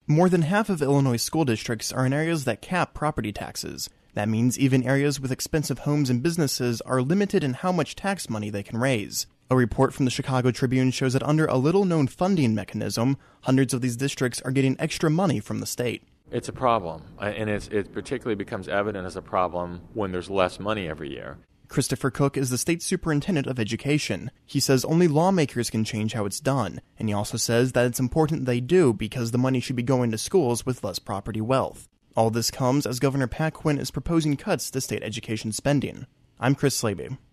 More than half of Illinois school districts are in areas that cap property taxes. That means even areas with expensive homes and businesses are limited in how much tax money they can raise. A report from the Chicago Tribune shows that under a little-known funding mechanism, hundreds of these districts are getting extra money from the state. It's a problem, and it particularly becomes evident as a problem when there's less money every year. Christopher Cook is the state superintendent of education. He says only lawmakers can change how it's done, and he also says that it's important they do because the money should be going to schools with less property wealth. All this comes as Governor Pat Quinn is proposing cuts to state education spending. I'm Chris Slaby.